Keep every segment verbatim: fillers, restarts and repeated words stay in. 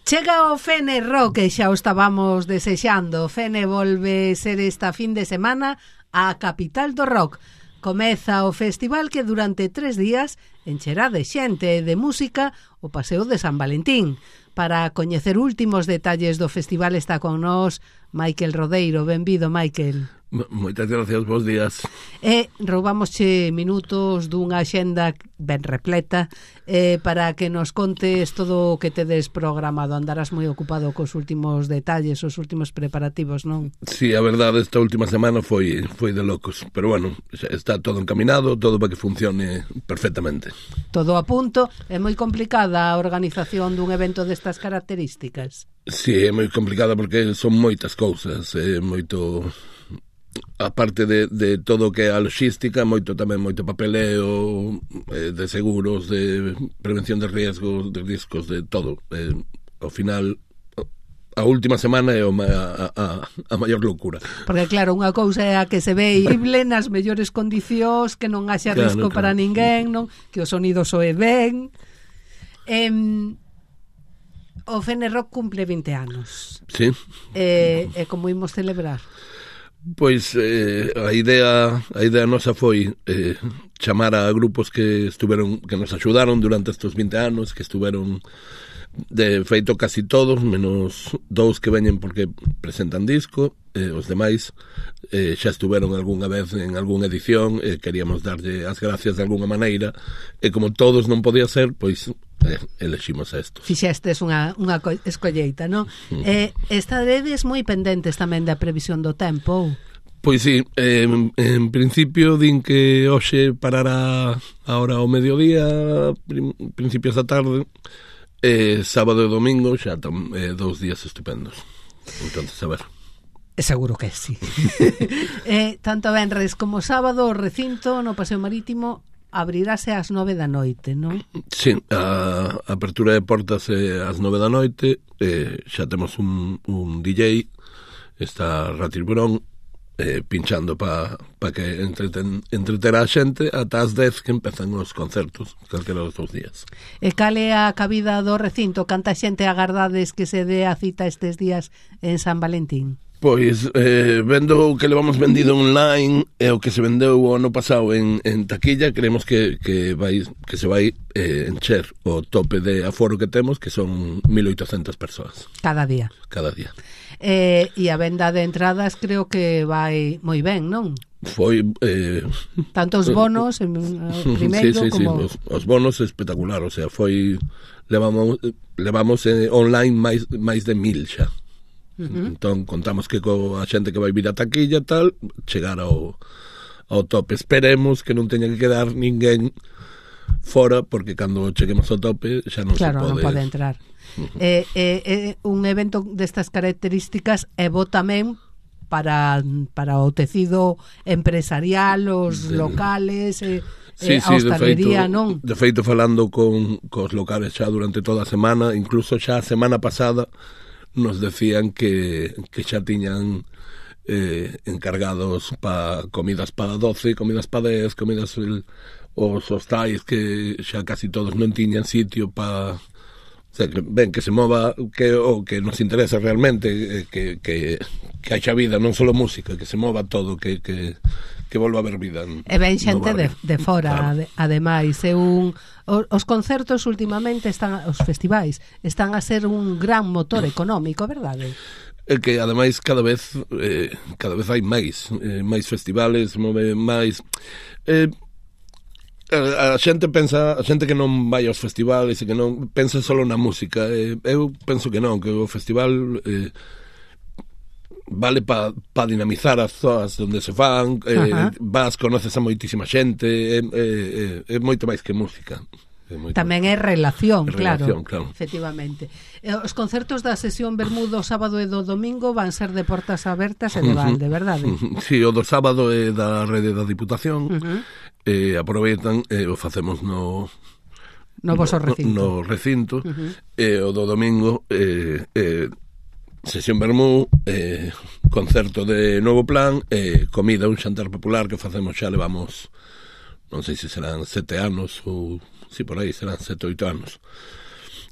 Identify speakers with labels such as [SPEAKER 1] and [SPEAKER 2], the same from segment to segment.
[SPEAKER 1] Chega o Fene Rock, que xa o estábamos desexando. Fene volve ser esta fin de semana a capital do rock. Comeza o festival que durante tres días encherá de xente e de música o Paseo de San Valentín. Para coñecer últimos detalles do festival está con nós Michael Rodeiro. Benvido, Michael.
[SPEAKER 2] Moitas gracias, bons días.
[SPEAKER 1] E roubamosche minutos dunha axenda ben repleta eh, para que nos contes todo o que tedes programado. Andarás moi ocupado cos últimos detalles, os últimos preparativos, non?
[SPEAKER 2] Sí, a verdade, esta última semana foi foi de locos, pero bueno, está todo encaminado, todo para que funcione perfectamente.
[SPEAKER 1] Todo a punto. É moi complicada a organización dun evento destas características?
[SPEAKER 2] Sí, é moi complicada porque son moitas cousas, é moito... aparte de, de todo o que é a logística, moito tamén moito papeleo, eh, de seguros, de prevención de riesgos, de riscos, de todo. Eh, ao final, a última semana é a, a, a maior loucura.
[SPEAKER 1] Porque claro, unha cousa é a que se ve ible nas mellores condicións, que non haxa claro, risco claro. para ninguén, non? Que o sonido soe ben. Eh, o Fene Rock cumple vinte anos.
[SPEAKER 2] Sí.
[SPEAKER 1] E eh, como imos celebrar?
[SPEAKER 2] Pois eh, a idea a idea nosa foi eh, chamar a grupos que estuveron que nos axudaron durante estes vinte anos, que estuveron de feito casi todos, menos dous que veñen porque presentan disco, eh, os demais eh, xa estuveron algunha vez en algunha edición, e eh, queríamos darlle as gracias de algunha maneira, e como todos non podía ser, pois eh, eleximos a estos.
[SPEAKER 1] Fixestes unha, unha escolleita, non? Mm. Eh, estadedes moi pendentes tamén da previsión do tempo?
[SPEAKER 2] Pois sí, eh, en, en principio din que hoxe parará ahora ao mediodía, prim, principios da tarde, eh, sábado e domingo xa tam, eh, dous días estupendos. Entonces, a ver.
[SPEAKER 1] Seguro que sí. eh, tanto venres como sábado o recinto no Paseo Marítimo abrirase ás nove da noite, non?
[SPEAKER 2] Sí, a apertura de portas é ás nove da noite, eh, xa temos un, un D J, está Ratil Burón, eh, pinchando para pa que entreten, entreterá a xente ata as dez que empezan os concertos, calquera dos dous días.
[SPEAKER 1] E cal é a cabida do recinto? Canta xente agardades que se dé a cita estes días en San Valentín?
[SPEAKER 2] Pois, eh, vendo o que levamos vendido online e o que se vendeu o ano pasado en, en taquilla, creemos que, que, vai, que se vai eh, encher o tope de aforo que temos, que son mil oitocentas persoas.
[SPEAKER 1] Cada día?
[SPEAKER 2] Cada día.
[SPEAKER 1] Eh, e a venda de entradas creo que vai moi ben, non?
[SPEAKER 2] Foi... Eh,
[SPEAKER 1] Tanto os bonos, en, primeiro,
[SPEAKER 2] sí, sí,
[SPEAKER 1] como...
[SPEAKER 2] Sí, os, os bonos espectacular, o sea, foi... Levamos, levamos eh, online máis, máis de mil xa. Uh-huh. Entón contamos que co a xente que vai vir a taquilla tal, chegar ao, ao tope. Esperemos que non teña que quedar ninguén fora, porque cando cheguemos ao tope xa non
[SPEAKER 1] claro,
[SPEAKER 2] se pode...
[SPEAKER 1] non pode entrar. Uh-huh. eh, eh, eh, un evento destas características é bo tamén para, para o tecido empresarial, os de... locales, eh,
[SPEAKER 2] sí,
[SPEAKER 1] eh,
[SPEAKER 2] sí,
[SPEAKER 1] a hostalería,
[SPEAKER 2] de feito,
[SPEAKER 1] non?
[SPEAKER 2] De feito, falando con cos locales xa durante toda a semana, incluso xa a semana pasada nos decían que, que xa tiñan eh, encargados pa comidas para doce, comidas para dez, comidas el, os hostais que xa casi todos non tiñan sitio para... O sea, que, ben, que se mova que o que nos interesa realmente, eh, que, que, que haxa vida, non só música, que se mova todo, que... que que volva a haber vida.
[SPEAKER 1] E ben xente de, de fora, claro. ade, ademais, é un os, os concertos últimamente están, os festivais están a ser un gran motor económico, verdade?
[SPEAKER 2] É que ademais cada vez eh, cada vez hai máis, eh, máis festivales, move máis eh, a, a xente pensa, a xente que non vai aos festivales e que non pensa só na música, eh, eu penso que non, que o festival eh, vale para pa dinamizar as zonas onde se fan, eh, vas, conoces a moitísima xente, é, é, é moito máis que música. É
[SPEAKER 1] tamén é relación,
[SPEAKER 2] é
[SPEAKER 1] claro,
[SPEAKER 2] relación, claro,
[SPEAKER 1] efectivamente. Os concertos da sesión Bermudo sábado e do domingo van ser de portas abertas e de balde, verdade?
[SPEAKER 2] Sí, o do sábado é da rede da Diputación,
[SPEAKER 1] uh-huh.
[SPEAKER 2] eh, aproveitan e eh, o facemos no
[SPEAKER 1] no vosso recinto,
[SPEAKER 2] no, no recinto,
[SPEAKER 1] uh-huh.
[SPEAKER 2] e o do domingo eh, eh, sesión Bermú, eh, concerto de Novo Plan, eh, comida, un xantar popular que facemos xa levamos, non sei se serán sete anos ou, si sí, por aí serán sete, oito anos.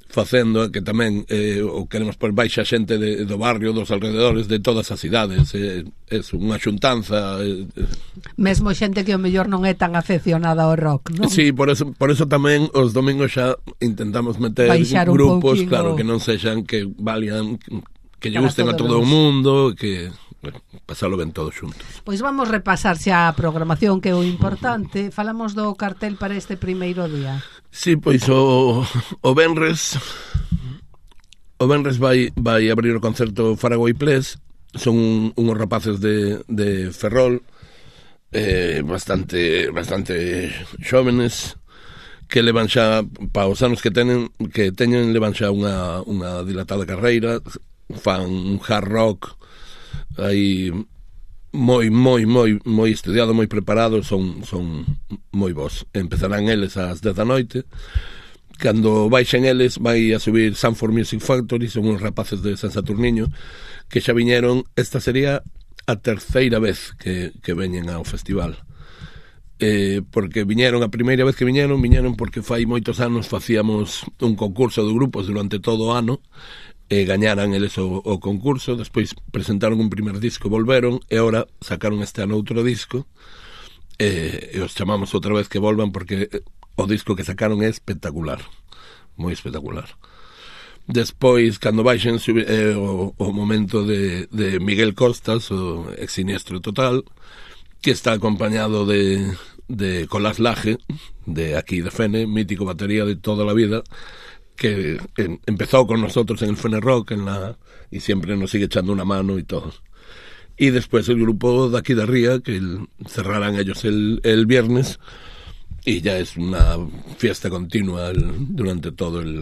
[SPEAKER 2] facendo, que tamén eh, o queremos por baixa xente de, do barrio, dos alrededores de todas as cidades, é, é unha xuntanza. Eh,
[SPEAKER 1] Mesmo xente que o mellor non é tan afeccionada ao rock, non?
[SPEAKER 2] Sí, por eso, por eso tamén os domingos xa intentamos meter
[SPEAKER 1] Baixar
[SPEAKER 2] grupos,
[SPEAKER 1] pouquinho,
[SPEAKER 2] claro, que non sexan, que valían, que lle
[SPEAKER 1] para
[SPEAKER 2] gusten a todo o
[SPEAKER 1] todos.
[SPEAKER 2] mundo, que, bueno, pasalo ben todos xuntos.
[SPEAKER 1] Pois vamos repasar xa a programación, que é o importante. Falamos do cartel para este primeiro día.
[SPEAKER 2] Sí, pois o, o Benres o Benres vai, vai abrir o concerto Faragoi Ples. Son un, unhos rapaces de, de Ferrol, eh, bastante bastante xóvenes, que levan xa, para os anos que tenen, que teñen, levan xa unha, unha dilatada carreira, fan un hard rock aí moi, moi, moi, moi estudiado, moi preparado, son, son moi bons. Empezarán eles ás dez da noite. Cando baixen eles, vai a subir Sanford Music Factory, son uns rapaces de San Saturniño, que xa viñeron, esta sería a terceira vez que, que veñen ao festival. Eh, porque viñeron, a primeira vez que viñeron, viñeron porque fai moitos anos facíamos un concurso de grupos durante todo o ano, e gañaran eles o, o concurso, despois presentaron un primer disco, volveron, e agora sacaron este ano outro disco, e, e os chamamos outra vez que volvan porque o disco que sacaron é espectacular, moi espectacular. Despois, cando baixen, sube, é o, o momento de, de Miguel Costas, o ex Siniestro Total, que está acompañado de, de Colás Laje, de aquí de Fene, mítico batería de toda la vida, que en, empezó con nosotros en el Fene Rock en la, y siempre nos sigue echando una mano y todo. Y después el grupo de aquí de Ría, que el, cerrarán ellos el, el viernes, y ya es una fiesta continua el, durante todo el...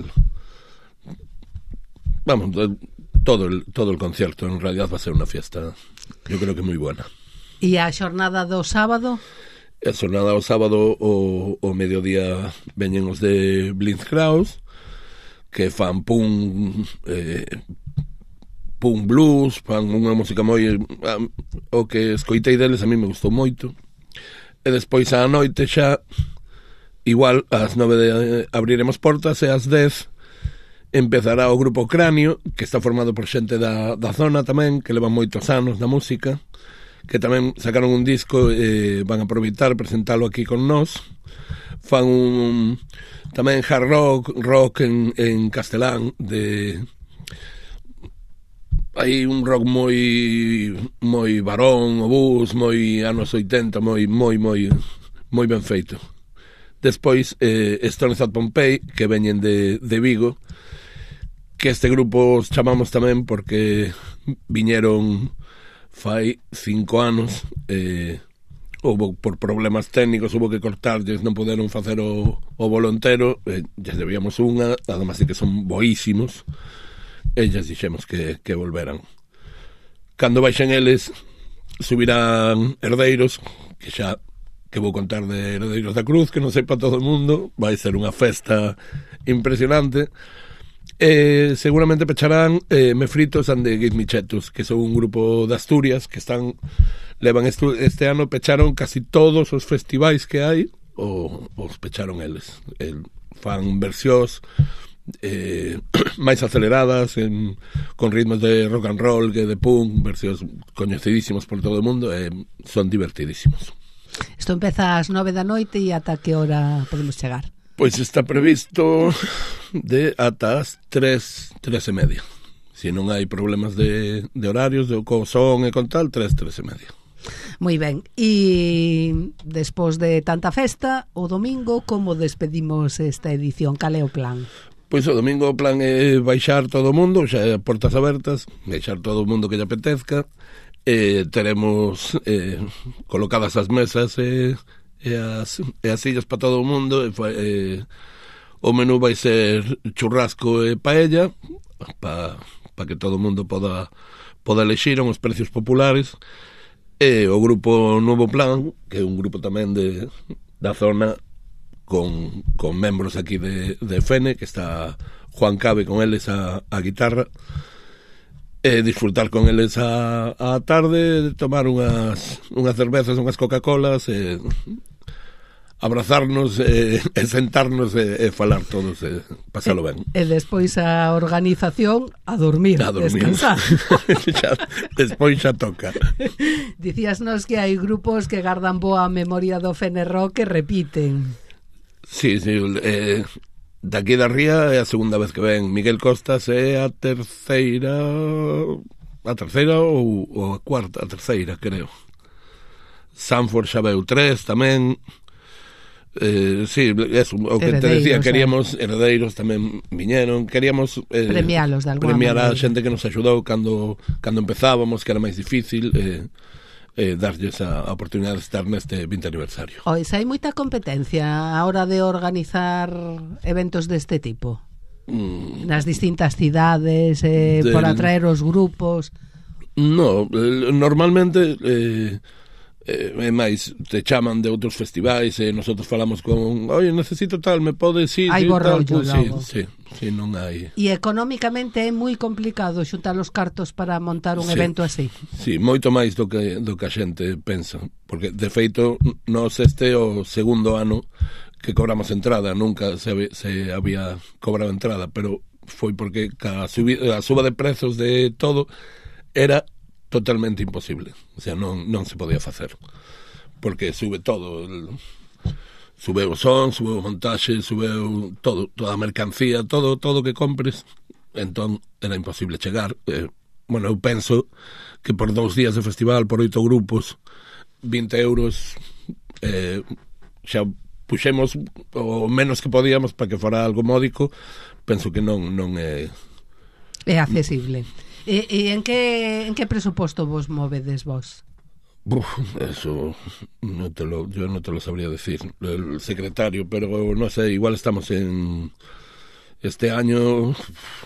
[SPEAKER 2] Vamos, todo el, todo el concierto. En realidad va a ser una fiesta, yo creo que muy buena.
[SPEAKER 1] E a xornada do sábado?
[SPEAKER 2] A xornada do sábado o, o mediodía veñen os de Blitzkraus, que fan punk, eh, punk blues, fan unha música moi... O que escoitei deles a mí me gustou moito. E despois á noite xa, igual, ás nove de, abriremos portas, e ás dez empezará o grupo Cráneo, que está formado por xente da, da zona tamén, que levan moitos anos na música, que tamén sacaron un disco, eh, van a aproveitar presentalo aquí con nós. Fan un tamén hard rock, rock en, en castelán, de hai un rock moi moi varón, obús, moi anos oitenta, moi moi moi moi ben feito. Despois eh, Stone South Pompey, que veñen de, de Vigo, que este grupo os chamamos tamén porque viñeron fai cinco anos, eh, houve por problemas técnicos, houve que cortarlles, non poderon facer o, o bolo entero, eh, lles debíamos unha, además de que son boísimos, ellas dixemos que, que volveran. Cando baixen eles, subirán Herdeiros, que xa que vou contar de Herdeiros da Cruz, que non sei para todo o mundo, vai ser unha festa impresionante. Eh, seguramente pecharán eh, Mefritos and the Give Me Chetos, que son un grupo de Asturias que están levan estu, este ano pecharon casi todos os festivais que hai, o os pecharon eles. El, fan versións eh, máis aceleradas, en, con ritmos de rock and roll, que de punk, versións coñecidísimos por todo o mundo, eh, son divertidísimos.
[SPEAKER 1] Isto empeza ás nove da noite, e ata que hora podemos chegar?
[SPEAKER 2] Pois está previsto de ata as tres, tres e media. Se non hai problemas de, de horarios, de co son e con tal, tres, tres e media.
[SPEAKER 1] Moi ben. E despois de tanta festa, o domingo, como despedimos esta edición? Cal é o plan?
[SPEAKER 2] Pois o domingo o plan é baixar todo o mundo, xa é portas abertas, baixar todo o mundo que lle apetezca. Eh, teremos eh, colocadas as mesas e... Eh, e as, e as sillas para todo o mundo, e, e, o menú vai ser churrasco e paella, para pa que todo o mundo poda, poda elexir uns precios populares, e o grupo Novo Plan, que é un grupo tamén de, da zona, con, con membros aquí de, de Fene, que está Juan Cabe con eles a, a guitarra, e disfrutar con eles a, a tarde, tomar unhas, unhas cervezas, unhas Coca-Colas, e abrazarnos e, e sentarnos e, e falar todos e pasalo ben.
[SPEAKER 1] E, e despois a organización a dormir,
[SPEAKER 2] a dormir.
[SPEAKER 1] descansar.
[SPEAKER 2] xa, despois xa toca.
[SPEAKER 1] Dicíasnos que hai grupos que gardan boa memoria do Fenrock que repiten.
[SPEAKER 2] Sí, sí, eh, daqui da Ría é a segunda vez que ven. Miguel Costas é a terceira a terceira ou, ou a cuarta, a terceira, creo. Sanford xa veu tres tamén. Eh, sí, eso, o que te decía, queríamos eh. herdeiros tamén viñeron, queríamos eh,
[SPEAKER 1] premialos de alguna
[SPEAKER 2] premiar
[SPEAKER 1] manera.
[SPEAKER 2] A xente que nos axudou cando, cando empezábamos, que era máis difícil, eh, eh, darlles a, a oportunidade de estar neste vinte aniversario.
[SPEAKER 1] Ois, hai moita competencia a hora de organizar eventos deste tipo? Mm. Nas distintas cidades, eh, Del... por atraer os grupos?
[SPEAKER 2] No, normalmente... Eh, Eh, máis te chaman de outros festivais e nosotros falamos con, oye, necesito tal, me podes ir,
[SPEAKER 1] hai bo rollo
[SPEAKER 2] pues,
[SPEAKER 1] logo.
[SPEAKER 2] Sí, sí, sí, non hai.
[SPEAKER 1] E económicamente é moi complicado xuntar os cartos para montar un
[SPEAKER 2] sí,
[SPEAKER 1] evento así.
[SPEAKER 2] Sí, moito máis do que do que a xente pensa, porque de feito nós este é o segundo ano que cobramos entrada, nunca se había, se había cobrado entrada, pero foi porque a, subi, a suba de prezos de todo era totalmente imposible, o sea, non, non se podía facer, porque sube todo, el, sube o son, sube o montaxe, sube o, todo, toda a mercancía, todo todo que compres, entón era imposible chegar. Eh, bueno, eu penso que por dous días de festival, por oito grupos, vinte euros, eh, xa puxemos o menos que podíamos para que fora algo módico, penso que non non é...
[SPEAKER 1] É accesible. E, e en que en que presuposto vos movedes vos?
[SPEAKER 2] Uf, eso no te lo, yo no te lo sabría decir, el secretario, pero no sé, igual estamos en este año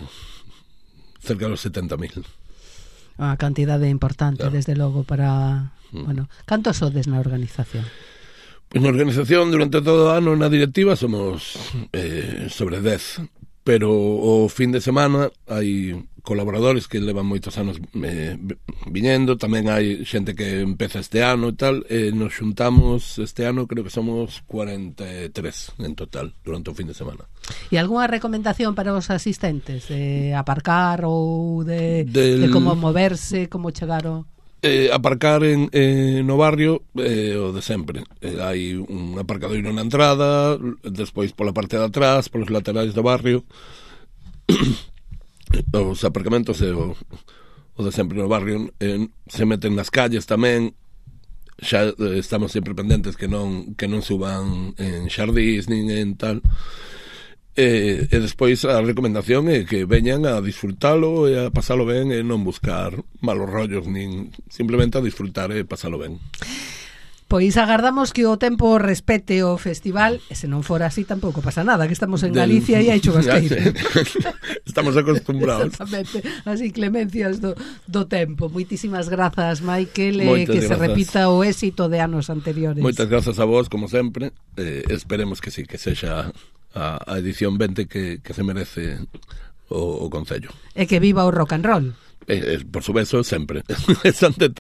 [SPEAKER 2] cerca de los setenta mil.
[SPEAKER 1] Unha cantidade importante, claro. Desde logo, para... Mm. Bueno, cantos sodes na organización?
[SPEAKER 2] Pois pues na organización, durante todo o ano, na directiva, somos eh, sobre dez, pero o fin de semana hai colaboradores que levan moitos anos eh, viñendo, tamén hai xente que empeza este ano e tal, e nos xuntamos este ano, creo que somos cuarenta e tres en total durante o fin de semana.
[SPEAKER 1] E algunha recomendación para os asistentes de aparcar ou de, Del... de como moverse, como chegar ao...
[SPEAKER 2] Eh, aparcar en, eh, no barrio eh, o de sempre. Eh, hai un aparcadoiro na entrada, despois pola parte de atrás, polos laterais do barrio. Os aparcamentos e o, o de sempre no barrio, eh, se meten nas calles tamén. Xa eh, estamos sempre pendentes que non que non suban en xardís nin en tal. E, e despois a recomendación é que veñan a disfrutalo e a pasalo ben e non buscar malos rollos, nin simplemente a disfrutar e pasalo ben.
[SPEAKER 1] Pois agardamos que o tempo respete o festival, e se non fora así tampouco pasa nada, que estamos en Del... Galicia e hai chubasqueiro.
[SPEAKER 2] Estamos acostumbrados.
[SPEAKER 1] Exactamente, as inclemencias do, do tempo. Moitísimas grazas, Michael, e que
[SPEAKER 2] grazas.
[SPEAKER 1] Se repita o éxito de anos anteriores.
[SPEAKER 2] Moitas grazas a vos, como sempre, eh, esperemos que sí, que sexa a, a edición vinte que, que se merece o, o Concello.
[SPEAKER 1] E que viva o rock and roll.
[SPEAKER 2] Eh, eh, por supuesto, sempre. Ante